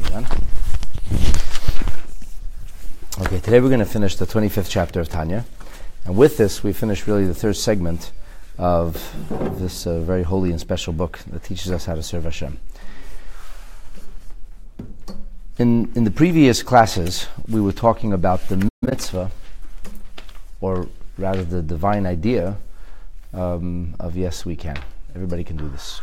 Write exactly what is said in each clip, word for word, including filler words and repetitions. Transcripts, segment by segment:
everyone. Okay, today we're going to finish the twenty-fifth chapter of Tanya. And with this, we finish really the third segment of this uh, very holy and special book that teaches us how to serve Hashem. In, in the previous classes, we were talking about the mitzvah, or rather the divine idea um, of yes, we can. Everybody can do this.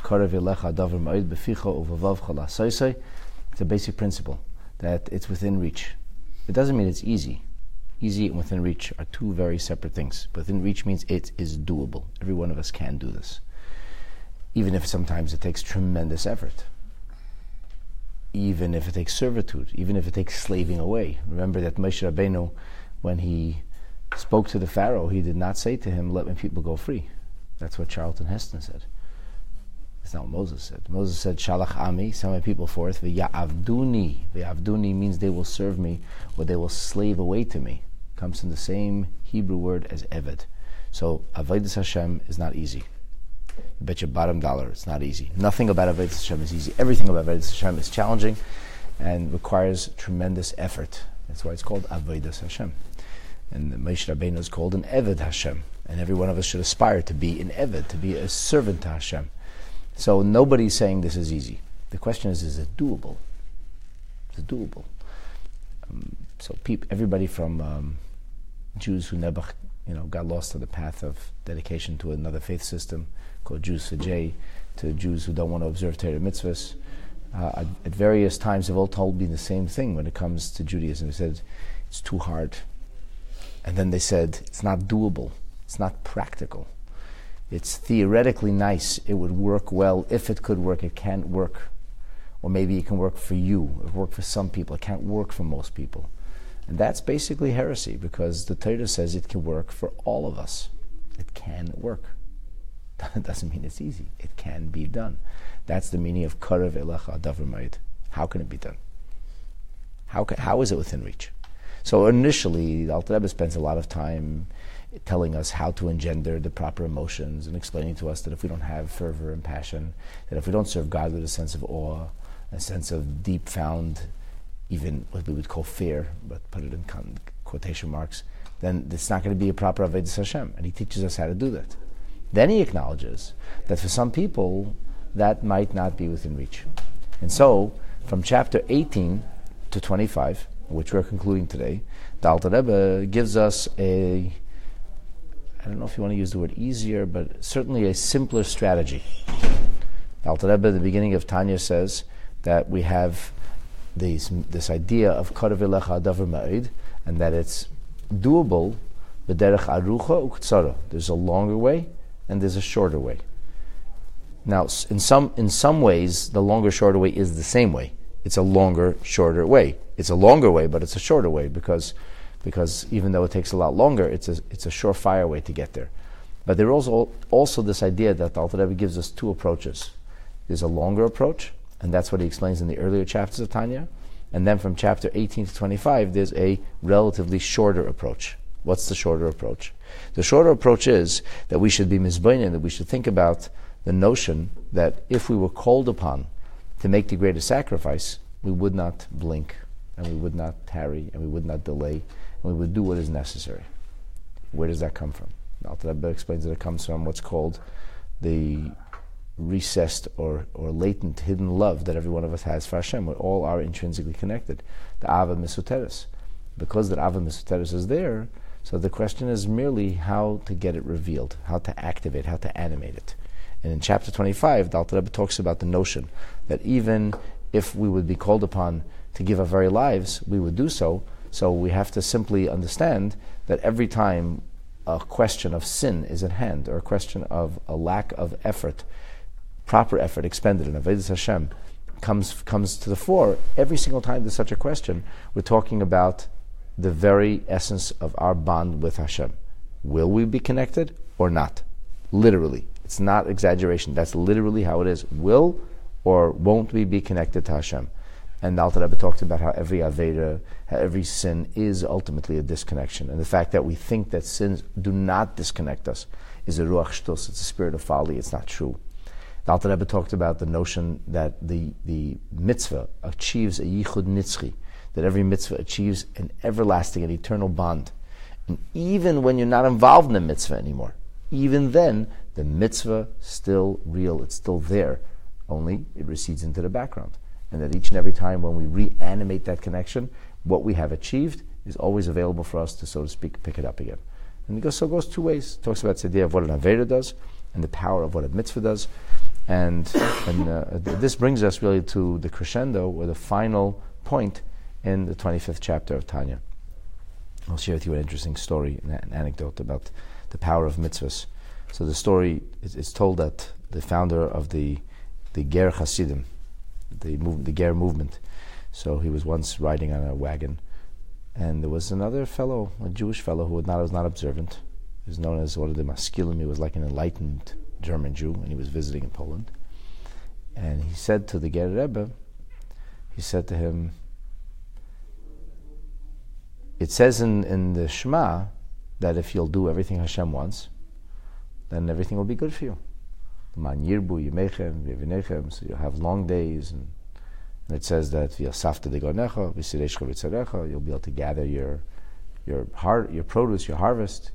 It's a basic principle that it's within reach. It doesn't mean it's easy. Easy and within reach are two very separate things. Within reach means it is doable. Every one of us can do this. Even if sometimes it takes tremendous effort. Even if it takes servitude. Even if it takes slaving away. Remember that Moshe Rabbeinu, when he spoke to the Pharaoh, he did not say to him, let my people go free. That's what Charlton Heston said. That's not what Moses said. Moses said, Shalach Ami, send my people forth, V'ya'avduni. V'ya'avduni means they will serve me, or they will slave away to me. Comes from the same Hebrew word as Eved. So, Avodas Hashem is not easy. You bet your bottom dollar, it's not easy. Nothing about Avodas Hashem is easy. Everything about Avodas Hashem is challenging and requires tremendous effort. That's why it's called Avodas Hashem. And Moshe Rabbeinu is called an Eved Hashem. And every one of us should aspire to be an Eved, to be a servant to Hashem. So nobody's saying this is easy. The question is, is it doable? Is it doable? Um, so peop, everybody from um, Jews who never, you know, got lost to the path of dedication to another faith system called Jews for J, to Jews who don't want to observe Torah mitzvahs, uh, at, at various times have all told me the same thing when it comes to Judaism. They said, it's too hard. And then they said, it's not doable. It's not practical. It's theoretically nice. It would work well. If it could work, it can't work. Or maybe it can work for you. It work for some people. It can't work for most people. And that's basically heresy, because the Torah says it can work for all of us. It can work. That doesn't mean it's easy. It can be done. That's the meaning of Karev Elecha Davar Ma'id. How can it be done? How can, how is it within reach? So initially, the Alter Rebbe spends a lot of time telling us how to engender the proper emotions and explaining to us that if we don't have fervor and passion, that if we don't serve God with a sense of awe, a sense of deep found, even what we would call fear, but put it in con- quotation marks, then it's not going to be a proper Avodas Hashem. And he teaches us how to do that. Then he acknowledges that for some people, that might not be within reach. And so, from chapter eighteen to twenty-five, which we're concluding today, the Alter Rebbe gives us a, I don't know if you want to use the word easier, but certainly a simpler strategy. The Alter Rebbe at the beginning of Tanya says that we have these, this idea of Karev Elecha Davar Ma'id, and that it's doable, b'derech arucha u'ktsara. There's a longer way and there's a shorter way. Now, in some in some ways, the longer, shorter way is the same way. It's a longer, shorter way. It's a longer way, but it's a shorter way because because even though it takes a lot longer, it's a it's a surefire way to get there. But there's also also this idea that the Alter Rebbe gives us two approaches. There's a longer approach, and that's what he explains in the earlier chapters of Tanya. And then from chapter eighteen to twenty-five, there's a relatively shorter approach. What's the shorter approach? The shorter approach is that we should be mizbeinin, that we should think about the notion that if we were called upon to make the greatest sacrifice, we would not blink, and we would not tarry, and we would not delay, and we would do what is necessary. Where does that come from? The Alter Rebbe explains that it comes from what's called the recessed or, or latent hidden love that every one of us has for Hashem. We all are intrinsically connected. The Ava Mesuteres. Because that Ava Mesuteres is there, so the question is merely how to get it revealed, how to activate, how to animate it. And in chapter twenty-five, the Alter Rebbe talks about the notion that even if we would be called upon to give our very lives, we would do so. So we have to simply understand that every time a question of sin is at hand, or a question of a lack of effort, proper effort expended in Avodas Hashem, comes comes to the fore, every single time there's such a question, we're talking about the very essence of our bond with Hashem. Will we be connected or not? Literally. It's not exaggeration. That's literally how it is. Will or won't we be connected to Hashem? And the Alter Rebbe talked about how every Aveda, how every sin is ultimately a disconnection. And the fact that we think that sins do not disconnect us is a ruach shtus, it's a spirit of folly, it's not true. The Alter Rebbe talked about the notion that the, the mitzvah achieves a yichud nitzchi, that every mitzvah achieves an everlasting and eternal bond. And even when you're not involved in the mitzvah anymore, even then, the mitzvah still real, it's still there, only it recedes into the background. And that each and every time when we reanimate that connection, what we have achieved is always available for us to, so to speak, pick it up again. And it goes, so it goes two ways. It talks about the idea of what an Avera does and the power of what a mitzvah does. And, and uh, this brings us really to the crescendo, or the final point in the twenty-fifth chapter of Tanya. I'll share with you an interesting story, an, an anecdote about the power of mitzvahs. So the story is, is told that the founder of the the Ger Hasidim, the move, the Ger movement, so he was once riding on a wagon, and there was another fellow, a Jewish fellow, who was not, was not observant. He was known as one of the Maskilim. He was like an enlightened German Jew, and he was visiting in Poland. And he said to the Ger Rebbe, he said to him, it says in, in the Shema that if you'll do everything Hashem wants, then everything will be good for you. Man yirbu yimechem v'vinechem, so you'll have long days, and, and it says that v'yasafta degonecha v'sireshcha v'tzarecha, you'll be able to gather your your har- your produce, your harvest.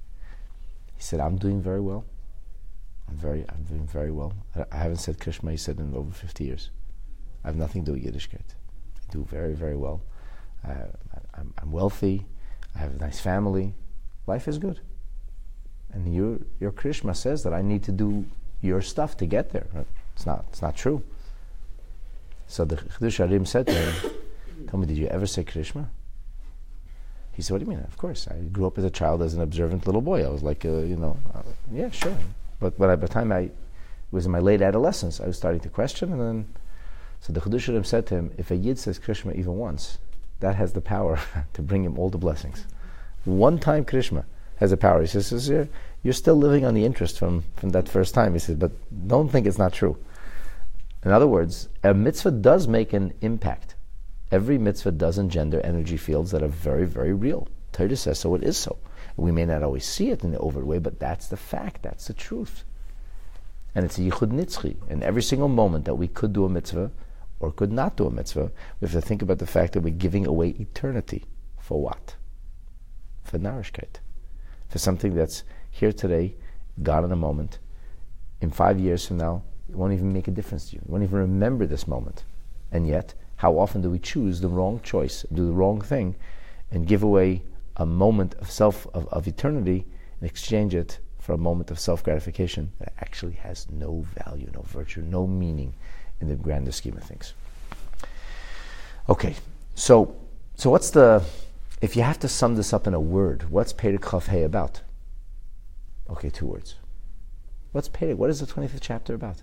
He said, I'm doing very well. I'm very, I'm doing very well. I, I haven't said Krishma, he said, in over fifty years. I have nothing to do with Yiddishkeit. I do very, very well. Uh, I, I'm, I'm wealthy. I have a nice family. Life is good. And your your Krishma says that I need to do your stuff to get there. It's not. It's not true. So the Chidush Harim said to him, "Tell me, did you ever say Krishma?" He said, "What do you mean? Of course. I grew up as a child as an observant little boy. I was like, uh, you know, uh, yeah, sure. But but I, by the time I was in my late adolescence, I was starting to question, and then so the Chidush Harim said to him, if a Yid says Krishma even once, that has the power to bring him all the blessings. One time Krishma has the power." He says, "You're, you're still living on the interest from, from that first time." He says, "But don't think it's not true." In other words, a mitzvah does make an impact. Every mitzvah does engender energy fields that are very, very real. Torah says so, it is so. We may not always see it in the overt way, but that's the fact, that's the truth. And it's a yichud nitzchi. And every single moment that we could do a mitzvah or could not do a mitzvah, we have to think about the fact that we're giving away eternity. For what? For narishkeit. For something that's here today, gone in a moment. In five years from now, it won't even make a difference to you. You won't even remember this moment. And yet, how often do we choose the wrong choice, do the wrong thing, and give away a moment of self of, of eternity and exchange it for a moment of self-gratification that actually has no value, no virtue, no meaning in the grander scheme of things. Okay, so so what's the, if you have to sum this up in a word, what's Perek Chaf Hei about? Okay, two words. What's Perek? What is the twenty-fifth chapter about?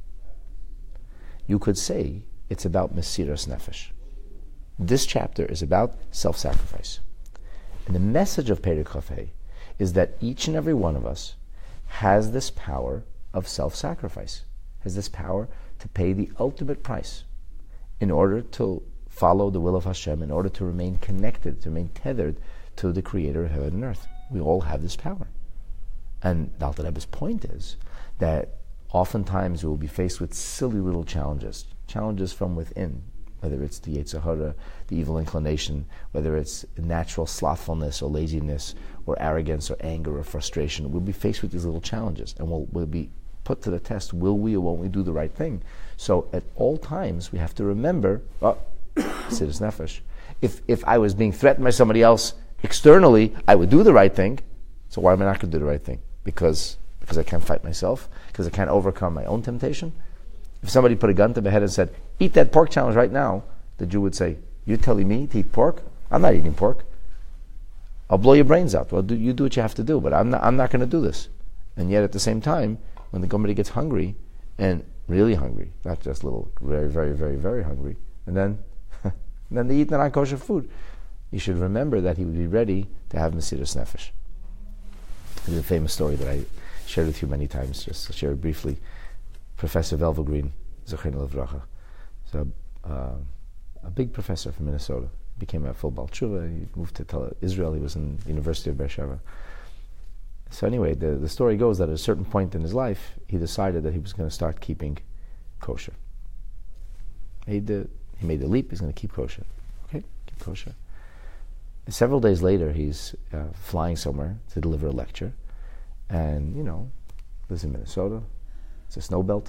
You could say it's about Mesiras Nefesh. This chapter is about self-sacrifice. And the message of Perek Chaf Hei is that each and every one of us has this power of self-sacrifice, has this power to pay the ultimate price in order to follow the will of Hashem, in order to remain connected, to remain tethered to the Creator of heaven and earth. We all have this power. And the Alter Rebbe's point is that oftentimes we will be faced with silly little challenges, challenges from within, whether it's the Yetzer Hara, the evil inclination, whether it's natural slothfulness or laziness or arrogance or anger or frustration. We'll be faced with these little challenges, and we'll, we'll be put to the test, will we or won't we do the right thing? So at all times we have to remember, oh, Mesiras Nefesh. If, if I was being threatened by somebody else externally, I would do the right thing. So why am I not going to do the right thing? Because because I can't fight myself? Because I can't overcome my own temptation? If somebody put a gun to my head and said, eat that pork challenge right now, the Jew would say, you're telling me to eat pork? I'm not eating pork. I'll blow your brains out. Well, do, you do what you have to do, but I'm not, I'm not going to do this. And yet at the same time, when the somebody gets hungry, and really hungry, not just little, very, very, very, very hungry, and then, then they eat non-kosher food, you should remember that he would be ready to have Mesiras Nefesh. There's a famous story that I shared with you many times, just to share it briefly. Professor Velvel Green, Zechreinu Livracha, so uh, a big professor from Minnesota, became a full Baal Tshuva. He moved to Tel- Israel. He was in the University of Beersheba. So anyway, the, the story goes that at a certain point in his life, he decided that he was going to start keeping kosher. He, did, he made the leap, he's going to keep kosher. Okay, keep kosher. And several days later, he's uh, flying somewhere to deliver a lecture. And, you know, lives in Minnesota. It's a snow belt.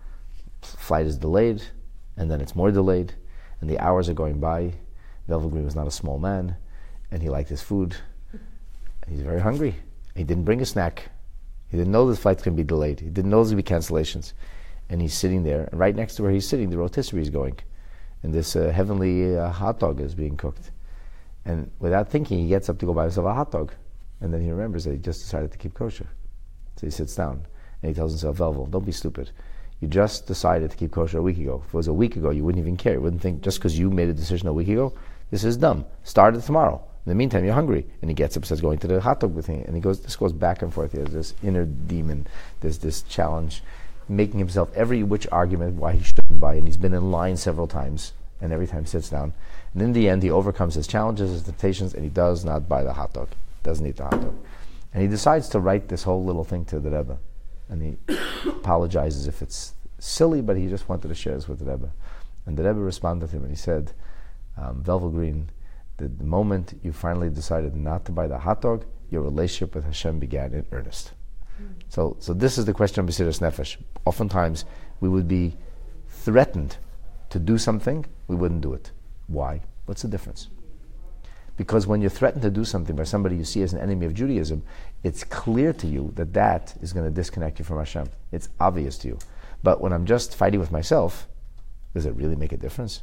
Flight is delayed, and then it's more delayed, and the hours are going by. Velvel Green was not a small man, and he liked his food. He's very hungry. He didn't bring a snack. He didn't know this flight's going to be delayed. He didn't know there's going to be cancellations. And he's sitting there, and right next to where he's sitting, the rotisserie is going. And this uh, heavenly uh, hot dog is being cooked. And without thinking, he gets up to go buy himself a hot dog. And then he remembers that he just decided to keep kosher. So he sits down, and he tells himself, Velvel, don't be stupid. You just decided to keep kosher a week ago. If it was a week ago, you wouldn't even care. You wouldn't think, just because you made a decision a week ago, this is dumb. Start it tomorrow. In the meantime, you're hungry. And he gets up and starts going to the hot dog with him. And he goes, this goes back and forth. He has this inner demon. There's this challenge, making himself every which argument why he shouldn't buy. And he's been in line several times. And every time he sits down. And in the end, he overcomes his challenges, his temptations, and he does not buy the hot dog. Doesn't eat the hot dog. And he decides to write this whole little thing to the Rebbe. And he apologizes if it's silly, but he just wanted to share this with the Rebbe. And the Rebbe responded to him and he said, um, Velvel Green, the, the moment you finally decided not to buy the hot dog, your relationship with Hashem began in earnest. Mm. So so this is the question of Mesiras Nefesh. Oftentimes, we would be threatened to do something, we wouldn't do it. Why? What's the difference? Because when you're threatened to do something by somebody you see as an enemy of Judaism, it's clear to you that that is going to disconnect you from Hashem. It's obvious to you. But when I'm just fighting with myself, does it really make a difference?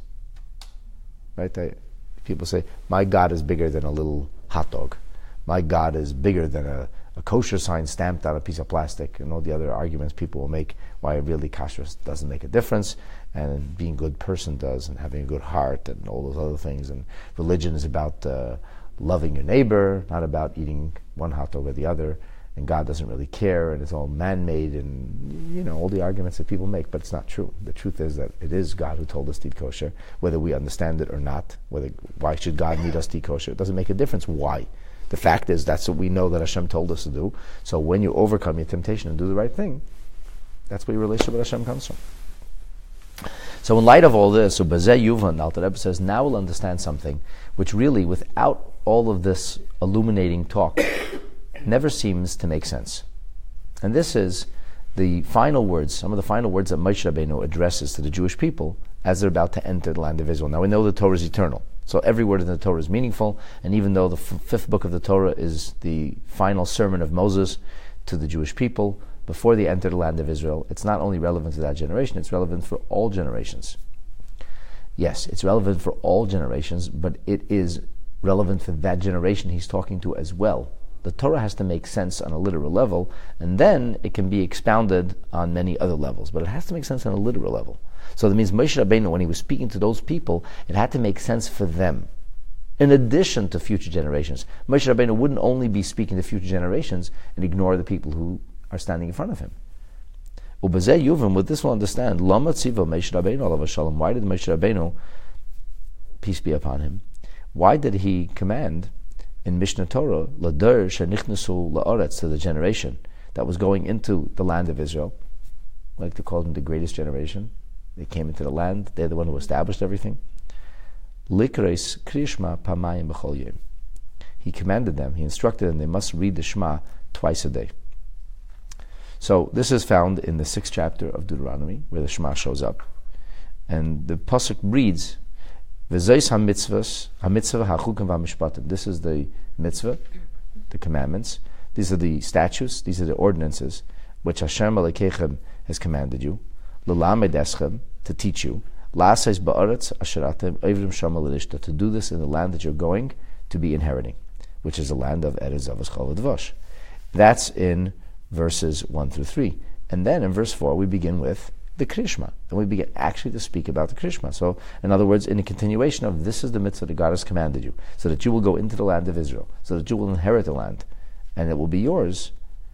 Right? I, people say, my God is bigger than a little hot dog. My God is bigger than a, a kosher sign stamped on a piece of plastic, and all the other arguments people will make why really kashrus doesn't make a difference, and being a good person does, and having a good heart, and all those other things. And religion is about uh, loving your neighbor, not about eating one hot dog or the other. And God doesn't really care, and it's all man-made, and you know all the arguments that people make. But it's not true. The truth is that it is God who told us to eat kosher, whether we understand it or not. Whether why should God need us to eat kosher? It doesn't make a difference. Why? The fact is that's what we know that Hashem told us to do. So when you overcome your temptation and do the right thing, that's where your relationship with Hashem comes from. So in light of all this, so Bazeh Yuvan, Alter Rebbe says, now we'll understand something which really, without all of this illuminating talk, never seems to make sense. And this is the final words, some of the final words that Moshe Rabbeinu addresses to the Jewish people as they're about to enter the land of Israel. Now we know the Torah is eternal, so every word in the Torah is meaningful, and even though the f- fifth book of the Torah is the final sermon of Moses to the Jewish people before they enter the land of Israel, it's not only relevant to that generation, it's relevant for all generations. Yes, it's relevant for all generations, but it is relevant for that generation he's talking to as well. The Torah has to make sense on a literal level, and then it can be expounded on many other levels. But it has to make sense on a literal level. So that means Moshe Rabbeinu, when he was speaking to those people, it had to make sense for them, in addition to future generations. Moshe Rabbeinu wouldn't only be speaking to future generations and ignore the people who are standing in front of him. Ubazeh Yuvim, with this we'll understand, Lama Tziva Moshe Rabbeinu alav shalom. Why did Moshe Rabbeinu, peace be upon him, why did he command in Mishnah Torah, L'der shenichnasu la'aretz, to the generation that was going into the land of Israel, I like to call them the greatest generation. They came into the land, they're the one who established everything. Likreis krishma pamayim b'chol yom. He commanded them, he instructed them, they must read the Shema twice a day. So this is found in the sixth chapter of Deuteronomy, where the Shema shows up. And the pasuk reads, V'zeis ha-mitzvahs, ha-mitzvah ha-chukim va-mishpatim. This is the mitzvah, the commandments. These are the statutes, these are the ordinances, which Hashem Elokeichem has commanded you. L'lamed eschem, to teach you. La'aseis ba'aretz asher atem ovrim shama l'rishta, to do this in the land that you're going to be inheriting, which is the land of Eretz Zavos Chol V'Dvash. That's in verses one through three. And then in verse four, we begin with the Krishma. And we begin actually to speak about the Krishma. So, in other words, in a continuation of this is the mitzvah that God has commanded you, so that you will go into the land of Israel, so that you will inherit the land, and it will be yours.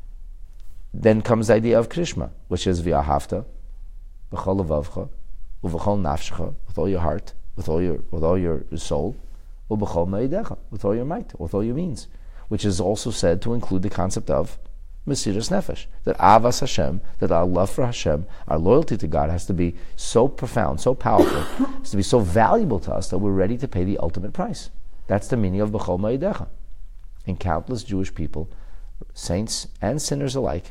Then comes the idea of Krishma, which is v'ahavta, v'chol levavcha, u'v'chol nafshecha, with all your heart, with all your with all your soul, u'v'chol ma'idecha, with all your might, with all your means, which is also said to include the concept of Mesiras Nefesh. That Avas Hashem, that our love for Hashem, our loyalty to God has to be so profound, so powerful, has to be so valuable to us that we're ready to pay the ultimate price. That's the meaning of B'chol Ma'idecha. And countless Jewish people, saints and sinners alike,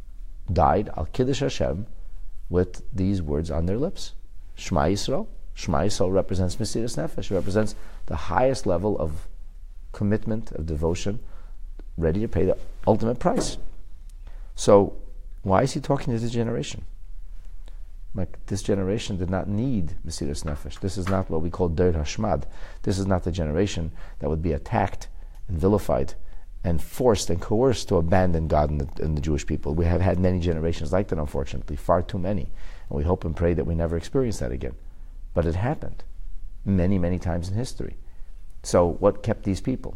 died al Kiddush Hashem with these words on their lips. Shema Yisrael. Shema Yisrael represents Mesiras Nefesh. It represents the highest level of commitment, of devotion, ready to pay the ultimate price. So, why is he talking to this generation? Like, this generation did not need Mesiras Nefesh. This is not what we call Dor Hashmad. This is not the generation that would be attacked and vilified and forced and coerced to abandon God and the, and the Jewish people. We have had many generations like that, unfortunately, far too many. And we hope and pray that we never experience that again. But it happened many, many times in history. So what kept these people?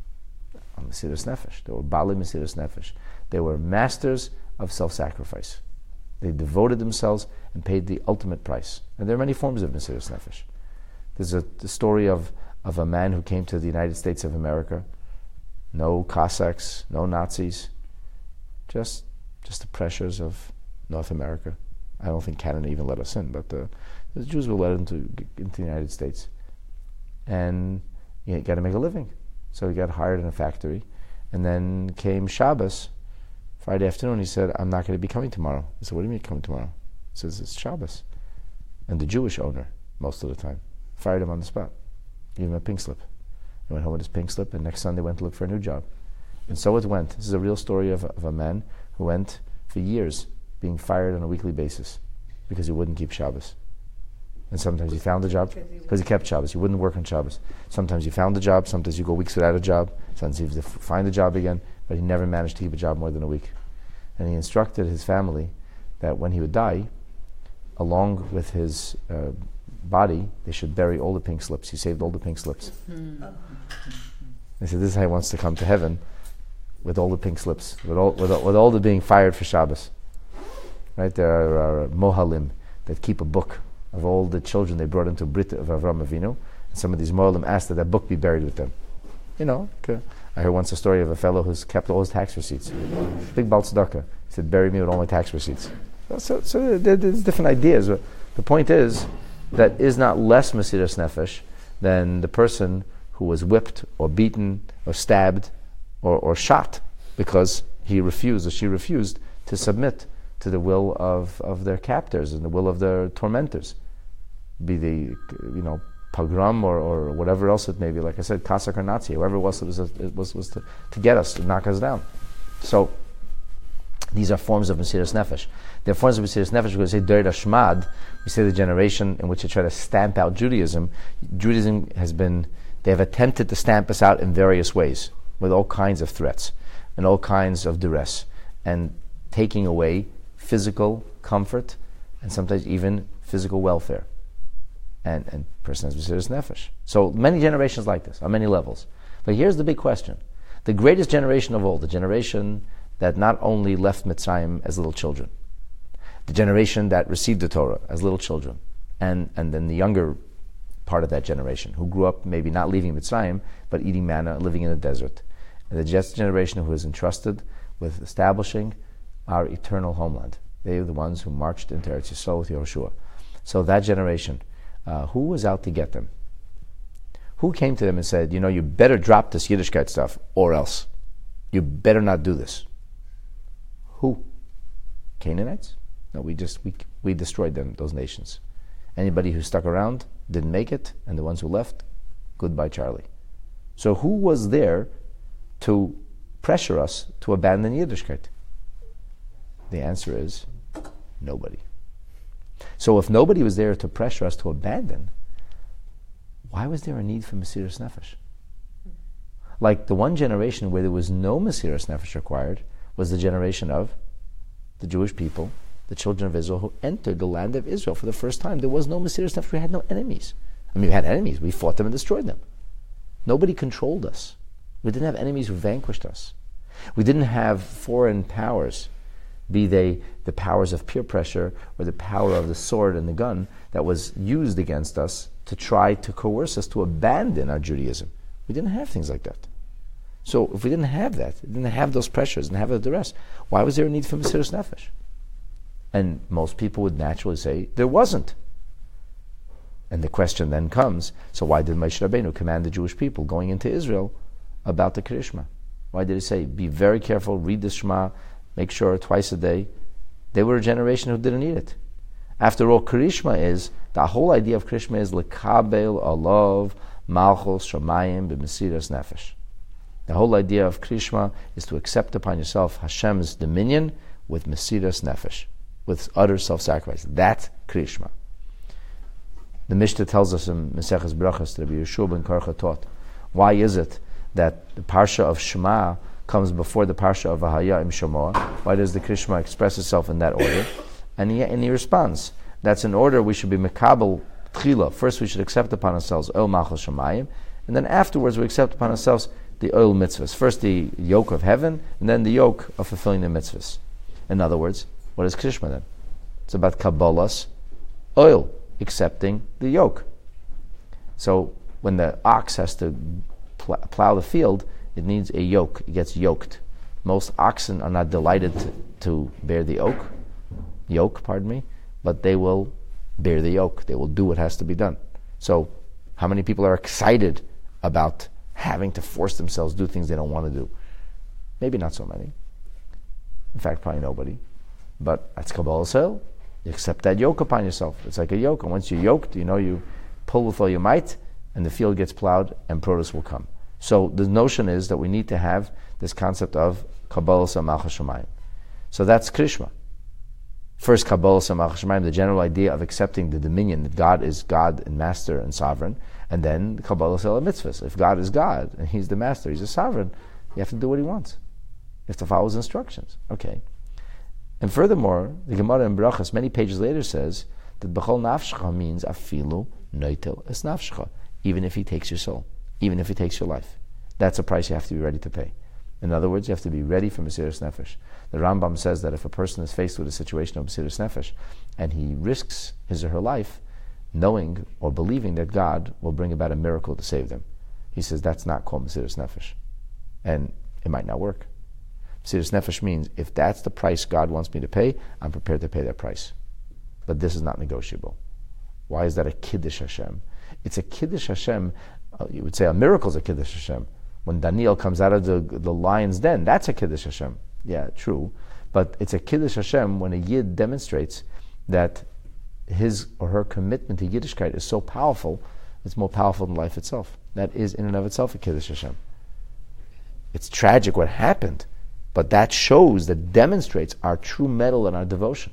Mesiras Nefesh. They were Bali Mesiras Nefesh. They were masters of self-sacrifice. They devoted themselves and paid the ultimate price. And there are many forms of Mesiras Nefesh. There's a the story of, of a man who came to the United States of America. No Cossacks, no Nazis, just just the pressures of North America. I don't think Canada even let us in, but the, the Jews were let into, into the United States. And you got to make a living. So he got hired in a factory. And then came Shabbos, Friday afternoon. He said, I'm not going to be coming tomorrow. I said, what do you mean coming tomorrow? He says, it's Shabbos. And the Jewish owner, most of the time, fired him on the spot. Gave him a pink slip. He went home with his pink slip, and next Sunday went to look for a new job. And so it went. This is a real story of a, of a man who went for years being fired on a weekly basis because he wouldn't keep Shabbos. And sometimes he found a job because he kept Shabbos. He wouldn't work on Shabbos. Sometimes he found a job. Sometimes you go weeks without a job. Sometimes he had to find a job again. But he never managed to keep a job more than a week. And he instructed his family that when he would die, along with his uh, body, they should bury all the pink slips. He saved all the pink slips. Mm-hmm. They said, this is how he wants to come to heaven, with all the pink slips, with all, with all, with all the being fired for Shabbos. Right? There are, are Mohalim that keep a book of all the children they brought into Brit of Avram Avinu. And some of these Mohalim asked that that book be buried with them. You know, okay. I heard once a story of a fellow who's kept all his tax receipts. Big Baal Tzedakah. He said, bury me with all my tax receipts. So, so there, there's different ideas. But the point is, that is not less Mesiras Nefesh than the person who was whipped or beaten or stabbed or, or shot because he refused or she refused to submit to the will of, of their captors and the will of their tormentors. Be they, you know, pogrom or, or whatever else it may be. Like I said, Cossack or Nazi, whoever it was, it was, it was, was to, to get us, to knock us down. So, these are forms of Mesiras Nefesh. They're forms of Mesiras Nefesh because we say Dor Hashmad, we say the generation in which they try to stamp out Judaism. Judaism has been, they have attempted to stamp us out in various ways, with all kinds of threats, and all kinds of duress, and taking away physical comfort, and sometimes even physical welfare. And and person has Mesiras Nefesh. So many generations like this, on many levels. But here's the big question. The greatest generation of all, the generation that not only left Mitzrayim as little children, the generation that received the Torah as little children, and, and then the younger part of that generation, who grew up maybe not leaving Mitzrayim, but eating manna, living in the desert. And the just generation who was entrusted with establishing our eternal homeland. They are the ones who marched into Eretz Yisrael with Yehoshua. So that generation, uh, who was out to get them? Who came to them and said, you know, you better drop this Yiddishkeit stuff, or else. You better not do this. Who? Canaanites? No, we just we we destroyed them, those nations. Anybody who stuck around didn't make it, and the ones who left, goodbye, Charlie. So who was there to pressure us to abandon Yiddishkeit? The answer is nobody. So if nobody was there to pressure us to abandon, why was there a need for Mesiras Nefesh? Like the one generation where there was no Mesiras Nefesh required was the generation of the Jewish people, the children of Israel, who entered the land of Israel for the first time. There was no Mesiras Nefesh. We had no enemies. I mean, we had enemies. We fought them and destroyed them. Nobody controlled us. We didn't have enemies who vanquished us. We didn't have foreign powers, be they the powers of peer pressure or the power of the sword and the gun that was used against us to try to coerce us to abandon our Judaism. We didn't have things like that. So if we didn't have that, didn't have those pressures, didn't have the duress, why was there a need for Mesiras Nefesh? And most people would naturally say there wasn't. And the question then comes, so why did Moshe Rabbeinu command the Jewish people going into Israel about the Kriya Shema? Why did he say, be very careful, read the Shema, make sure twice a day? They were a generation who didn't need it. After all, Kriya Shema is, the whole idea of Kriya Shema is Lekabel Alav Malchus Shamayim B'Mesiras Nefesh. The whole idea of Kriya Shema is to accept upon yourself Hashem's dominion with Mesiras Nefesh, with utter self-sacrifice. That's Kriya Shema. The Mishnah tells us in Maseches Brachos that Rabbi Yeshua ben Karcha taught. Why is it that the Parsha of Shema comes before the Parsha of Vahaya im Shemoah? Why does the Kriya Shema express itself in that order? And he, and he responds, that's in order we should be Mekabel Tchila. First we should accept upon ourselves Oil Malchus Shamayim, and then afterwards we accept upon ourselves the oil mitzvahs. First the yoke of heaven, and then the yoke of fulfilling the mitzvahs. In other words, what is Kriya Shema then? It's about Kabbalah's oil, accepting the yoke. So when the ox has to pl- plow the field, it needs a yoke. It gets yoked. Most oxen are not delighted to, to bear the yoke, yoke, pardon me, but they will bear the yoke. They will do what has to be done. So how many people are excited about having to force themselves to do things they don't want to do? Maybe not so many. In fact, probably nobody. But that's Kabbalah Sel. You accept that yoke upon yourself. It's like a yoke. And once you're yoked, you know you pull with all your might, and the field gets plowed, and produce will come. So the notion is that we need to have this concept of Kabbalah Sel Malchus Shamayim. So that's Kriya Shema. First, Kabbalah Sel Malchus Shamayim, the general idea of accepting the dominion, that God is God and master and sovereign. And then Kabbalah Sel Mitzvahs. If God is God, and He's the master, He's a sovereign, you have to do what He wants. You have to follow His instructions. Okay. And furthermore, the Gemara in Brachos, many pages later, says that B'chol Nafshcha means afilu noitel es nafshcha, even if he takes your soul, even if he takes your life. That's a price you have to be ready to pay. In other words, you have to be ready for Mesiras Nefesh. The Rambam says that if a person is faced with a situation of Mesiras Nefesh, and he risks his or her life, knowing or believing that God will bring about a miracle to save them, he says that's not called Mesiras Nefesh. And it might not work. Mesiras Nefesh means, if that's the price God wants me to pay, I'm prepared to pay that price. But this is not negotiable. Why is that a Kiddush Hashem? It's a Kiddush Hashem. Uh, you would say a miracle is a Kiddush Hashem. When Daniel comes out of the, the lion's den, that's a Kiddush Hashem. Yeah, true. But it's a Kiddush Hashem when a Yid demonstrates that his or her commitment to Yiddishkeit is so powerful, it's more powerful than life itself. That is in and of itself a Kiddush Hashem. It's tragic what happened, but that shows, that demonstrates our true mettle and our devotion.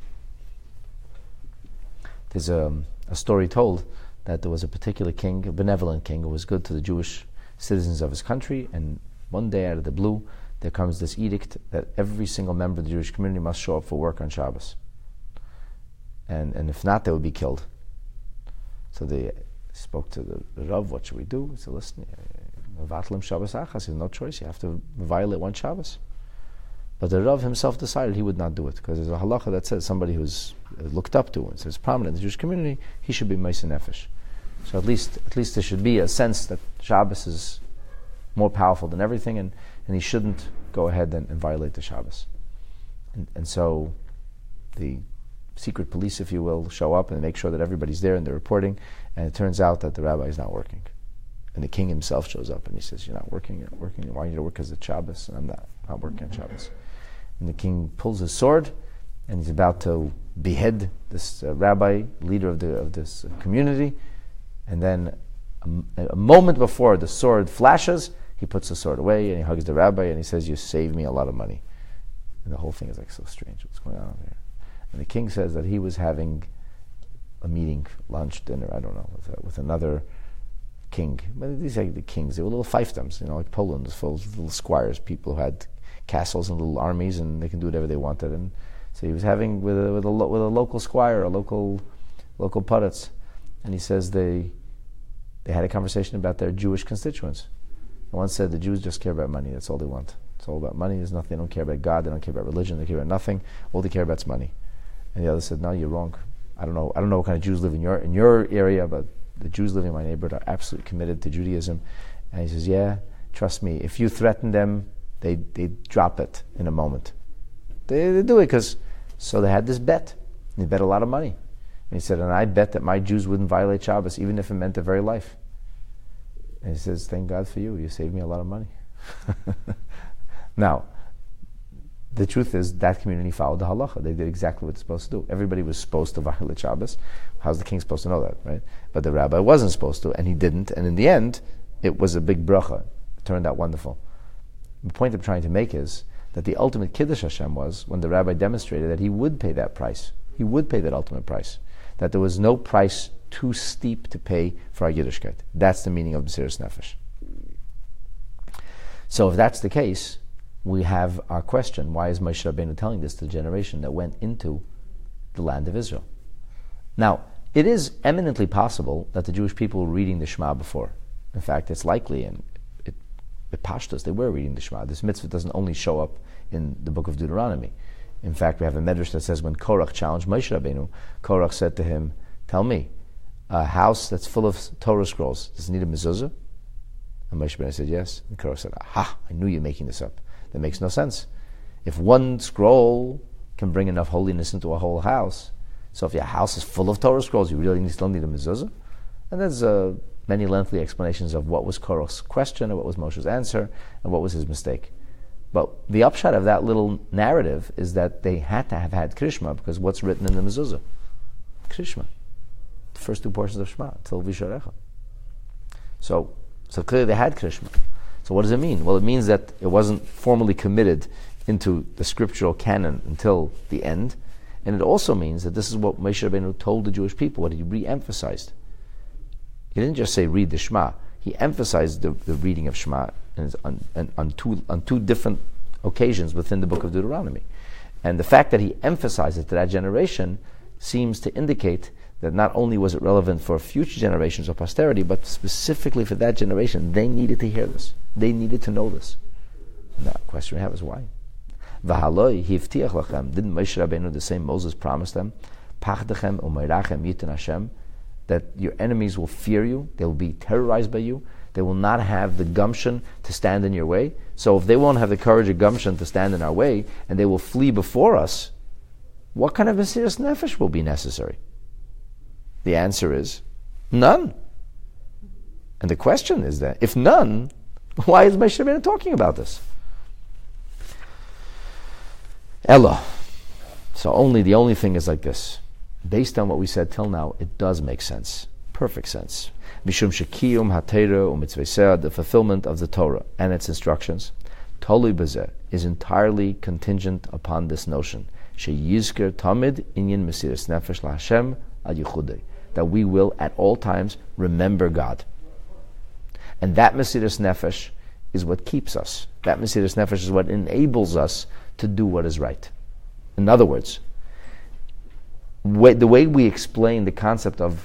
There's a, a story told that there was a particular king, a benevolent king, who was good to the Jewish citizens of his country, and one day out of the blue, there comes this edict that every single member of the Jewish community must show up for work on Shabbos. And and if not, they would be killed. So they spoke to the, the Rav, what should we do? He said, listen, Vatlim Shabbos Achas, there's no choice, you have to violate one Shabbos. But the Rav himself decided he would not do it, because there's a halacha that says somebody who's looked up to and says prominent in the Jewish community, he should be Moshe Nefesh. So at least at least there should be a sense that Shabbos is more powerful than everything, and, and he shouldn't go ahead and, and violate the Shabbos. And, and so the secret police, if you will, show up and make sure that everybody's there and they're reporting, and it turns out that the rabbi is not working. And the king himself shows up and he says, you're not working, you're not working, why are you to work because it's Shabbos? And I'm not, not working on Shabbos. And the king pulls his sword and he's about to behead this uh, rabbi, leader of the of this uh, community, and then a, a moment before the sword flashes, he puts the sword away and he hugs the rabbi and he says, you saved me a lot of money. And the whole thing is like so strange, what's going on there? And the king says that he was having a meeting, lunch, dinner, I don't know, with, uh, with another king. But these are the kings, they were little fiefdoms, you know, like Poland was full of little squires, people who had castles and little armies and they can do whatever they wanted. And so he was having with a, with a, lo- with a local squire, a local local putts, and he says they they had a conversation about their Jewish constituents. And one said the Jews just care about money, that's all they want. It's all about money, there's nothing, they don't care about God, they don't care about religion, they care about nothing, all they care about is money. And the other said, no, you're wrong. I don't know I don't know what kind of Jews live in your in your area, but the Jews living in my neighborhood are absolutely committed to Judaism. And he says, yeah, trust me, if you threaten them, they they drop it in a moment. They, they do it because, so they had this bet. They bet a lot of money. And he said, and I bet that my Jews wouldn't violate Shabbos, even if it meant their very life. And he says, thank God for you, you saved me a lot of money. Now, the truth is that community followed the halacha. They did exactly what they're supposed to do. Everybody was supposed to violate Shabbos. How's the king supposed to know that, right? But the rabbi wasn't supposed to, and he didn't. And in the end, it was a big bracha. It turned out wonderful. The point I'm trying to make is that the ultimate Kiddush Hashem was when the rabbi demonstrated that he would pay that price. He would pay that ultimate price. That there was no price too steep to pay for our Yiddishkeit. That's the meaning of Mesiras Nefesh. So if that's the case, we have our question, why is Moshe Rabbeinu telling this to the generation that went into the land of Israel? Now, it is eminently possible that the Jewish people were reading the Shema before. In fact, it's likely, and it, it pashtus, they were reading the Shema. This mitzvah doesn't only show up in the book of Deuteronomy. In fact, we have a medrash that says when Korach challenged Moshe Rabbeinu, Korach said to him, tell me, a house that's full of Torah scrolls, does it need a mezuzah? And Moshe Rabbeinu said yes. And Korach said, aha, I knew you're making this up. That makes no sense. If one scroll can bring enough holiness into a whole house, so if your house is full of Torah scrolls, you really still need a mezuzah? And there's uh, many lengthy explanations of what was Korach's question, and what was Moshe's answer, and what was his mistake. But the upshot of that little narrative is that they had to have had Krishma, because what's written in the mezuzah? Krishma. The first two portions of Shema, Til Visharecha. So, so clearly they had Krishma. So what does it mean? Well, it means that it wasn't formally committed into the scriptural canon until the end. And it also means that this is what Moshe Rabbeinu told the Jewish people, what he re-emphasized. He didn't just say read the Shema. He emphasized the, the reading of Shema on, on, on, two, on two different occasions within the book of Deuteronomy. And the fact that he emphasized it to that generation seems to indicate that not only was it relevant for future generations of posterity, but specifically for that generation, they needed to hear this. They needed to know this. And the question we have is why? V'haloi hivtiach lachem. Didn't Moshe Rabbeinu, the same Moses, promise them, Pachdechem u'meirachem yitin Hashem, that your enemies will fear you, they will be terrorized by you, they will not have the gumption to stand in your way. So if they won't have the courage or gumption to stand in our way, and they will flee before us, what kind of Mesiras Nefesh will be necessary? The answer is none. And the question is that, if none, why is Moshe Rabbeinu talking about this? Ella. So only, the only thing is like this. Based on what we said till now, it does make sense. Perfect sense. Mishum shekiyum ha-Torah u'mitzvoseh, the fulfillment of the Torah and its instructions, tolui bezeh, is entirely contingent upon this notion. Sheyizker tamid inyan Mesiras Nefesh laHashem al yichudei, that we will at all times remember God. And that Mesiras Nefesh is what keeps us. That Mesiras Nefesh is what enables us to do what is right. In other words, way, the way we explain the concept of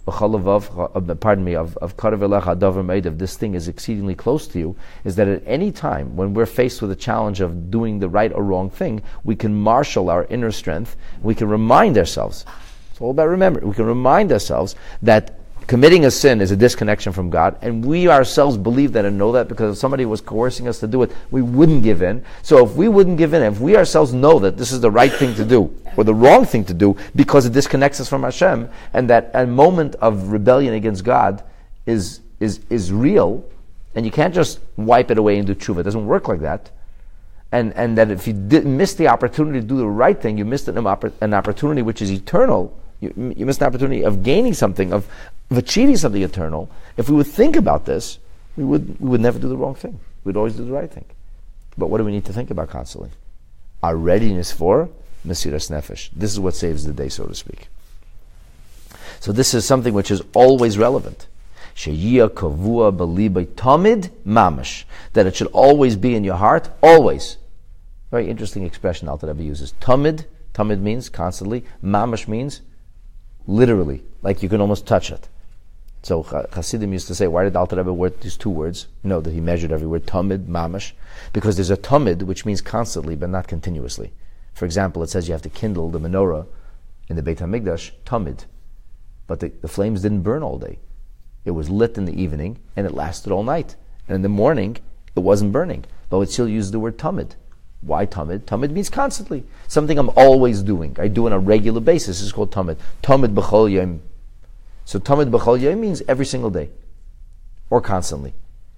of, pardon me, of of Karev Elecha Davar Meidav, this thing is exceedingly close to you, is that at any time when we're faced with a challenge of doing the right or wrong thing, we can marshal our inner strength, we can remind ourselves, it's all about remembering, we can remind ourselves that committing a sin is a disconnection from God, and we ourselves believe that and know that because if somebody was coercing us to do it, we wouldn't give in. So if we wouldn't give in, if we ourselves know that this is the right thing to do, or the wrong thing to do, because it disconnects us from Hashem, and that a moment of rebellion against God is is is real, and you can't just wipe it away and do tshuva. It doesn't work like that. And and that if you did miss the opportunity to do the right thing, you missed an, oppor- an opportunity which is eternal. You, you missed an opportunity of gaining something, of, of achieving something eternal. If we would think about this, we would we would never do the wrong thing. We'd always do the right thing. But what do we need to think about constantly? Our readiness for Mesiras Nefesh. This is what saves the day, so to speak. So this is something which is always relevant. Sheyiyah kavua b'libay tamid mamash. That it should always be in your heart, always. Very interesting expression Alter Rebbe uses. Tamid, tamid means constantly. Mamash means literally, like you can almost touch it. So Hasidim used to say, why did Alter Rebbe word these two words? You know that he measured every word, tamid, mamash, because there's a tamid which means constantly but not continuously. For example, it says you have to kindle the menorah in the Beit HaMikdash, tamid, but the, the flames didn't burn all day. It was lit in the evening and it lasted all night. And in the morning, It wasn't burning. But it still used the word tamid. Why tamid? Tamid means constantly. Something I'm always doing. I do on a regular basis. It's called tamid. Tamid b'chol yom. So tamid b'chol yom means every single day. Or constantly.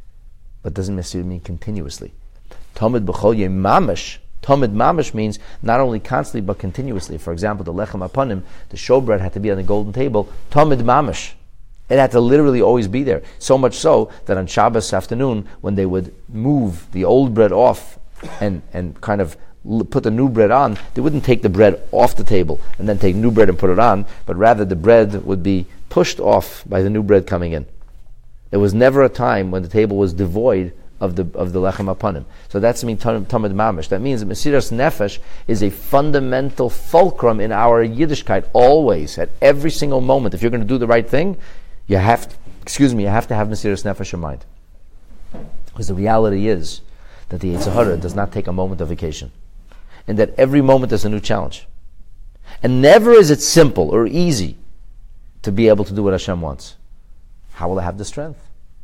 But doesn't necessarily mean continuously. Tamid b'chol yom mamash. Tamid mamash means not only constantly but continuously. For example, the lechem apanim, the showbread had to be on the golden table. Tamid mamash. It had to literally always be there. So much so that on Shabbos afternoon, when they would move the old bread off and, and kind of l- put the new bread on, they wouldn't take the bread off the table and then take new bread and put it on, but rather the bread would be pushed off by the new bread coming in. There was never a time when the table was devoid of the of the lechem apanim. So that's mean tamid mamish. That means that Mesiras Nefesh is a fundamental fulcrum in our Yiddishkeit. Always, at every single moment, if you're going to do the right thing, you have to, excuse me, you have to have Mesiras Nefesh in mind. Because the reality is that the Yetzer Hara does not take a moment of vacation, and that every moment is a new challenge, and never is it simple or easy to be able to do what Hashem wants. How will I have the strength?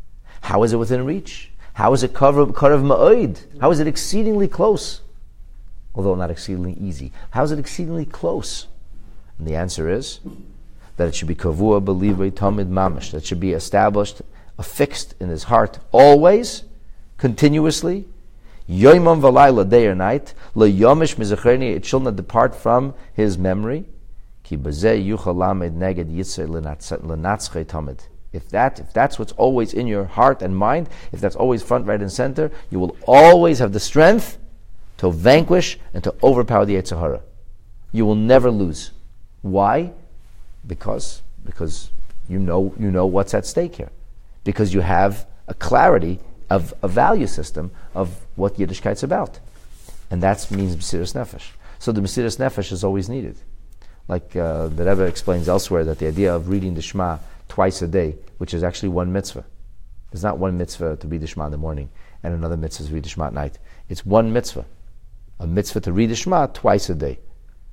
How is it within reach? How is it Karav Ma'od? How is it exceedingly close? Although not exceedingly easy. How is it exceedingly close? And the answer is that it should be Kavua B'Livrei Tamid Mamish. That it should be established, affixed in his heart, always, continuously, Yoimam V'Layla, day or night, L'Yomish Mizachreni, it shall not depart from his memory. Ki B'Zeh Yuchal Lamed Neged Yitzay L'Natzchei Tamid. If that, if that's what's always in your heart and mind, if that's always front, right, and center, you will always have the strength to vanquish and to overpower the Yetzer Hara. You will never lose. Why? Because because you know you know what's at stake here. Because you have a clarity of a value system of what Yiddishkeit's about, and that means Mesiras Nefesh. So the Mesiras Nefesh is always needed. Like uh, the Rebbe explains elsewhere that the idea of reading the Shema twice a day, which is actually one mitzvah. There's not one mitzvah to read the Shema in the morning and another mitzvah to read the Shema at night. It's one mitzvah. A mitzvah to read the Shema twice a day.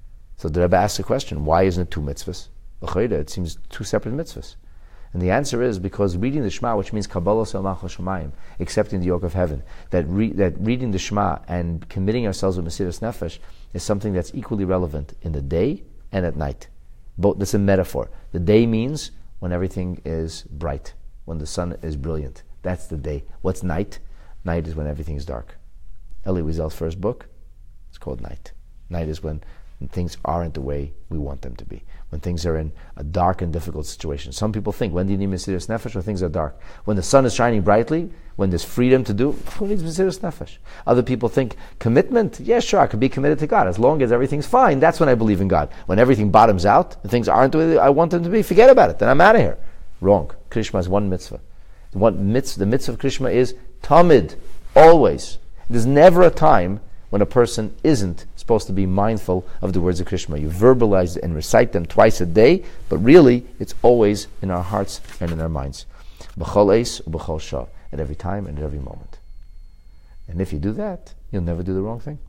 So the Rebbe asks the question, why isn't it two mitzvahs? It seems two separate mitzvahs. And the answer is because reading the Shema, which means Kabbalah Sel Malchus Shamayim, accepting the yoke of heaven, that re- that reading the Shema and committing ourselves with Mesiras Nefesh is something that's equally relevant in the day and at night. Both. That's a metaphor. The day means when everything is bright, when the sun is brilliant. That's the day. What's night? Night is when everything is dark. Elie Wiesel's first book, it's called Night. Night is when, when things aren't the way we want them to be. When things are in a dark and difficult situation. Some people think, when do you need Mesiras Nefesh? When things are dark. When the sun is shining brightly, when there's freedom to do, who needs Mesiras Nefesh? Other people think, commitment? Yeah, sure, I could be committed to God. As long as everything's fine, that's when I believe in God. When everything bottoms out, and things aren't the way I want them to be, forget about it, then I'm out of here. Wrong. Krishma is one mitzvah. One mitzvah. The mitzvah of Krishma is tamid, always. There's never a time when a person isn't supposed to be mindful of the words of Krishma. You verbalize and recite them twice a day, but really, it's always in our hearts and in our minds. B'chol eis u'b'chol shah, at every time and at every moment. And if you do that, you'll never do the wrong thing.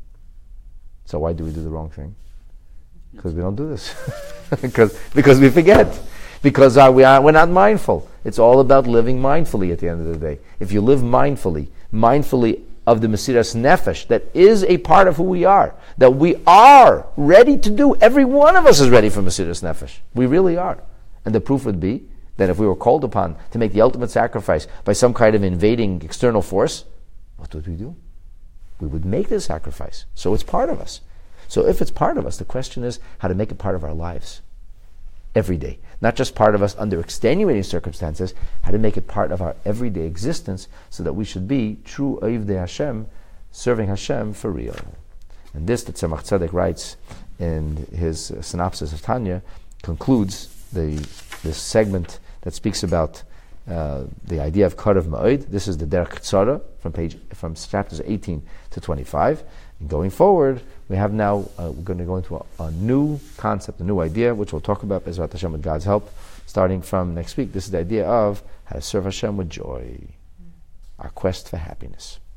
So why do we do the wrong thing? Because we don't do this. because, because we forget. Because uh, we are, we're not mindful. It's all about living mindfully at the end of the day. If you live mindfully, mindfully of the Mesiras Nefesh, that is a part of who we are, that we are ready to do. Every one of us is ready for Mesiras Nefesh. We really are. And the proof would be that if we were called upon to make the ultimate sacrifice by some kind of invading external force, what would we do? We would make the sacrifice. So it's part of us. So if it's part of us, the question is how to make it part of our lives every day. Not just part of us under extenuating circumstances, how to make it part of our everyday existence so that we should be true Ovdei Hashem, serving Hashem for real. And this, that Tzemach Tzedek writes in his uh, synopsis of Tanya, concludes the this segment that speaks about uh, the idea of Karav Ma'od. This is the Derech Tzara from page from chapters eighteen to twenty-five. And going forward, we have now, uh, we're going to go into a, a new concept, a new idea, which we'll talk about, Bezrat Hashem, with God's help, starting from next week. This is the idea of how to serve Hashem with joy, our quest for happiness.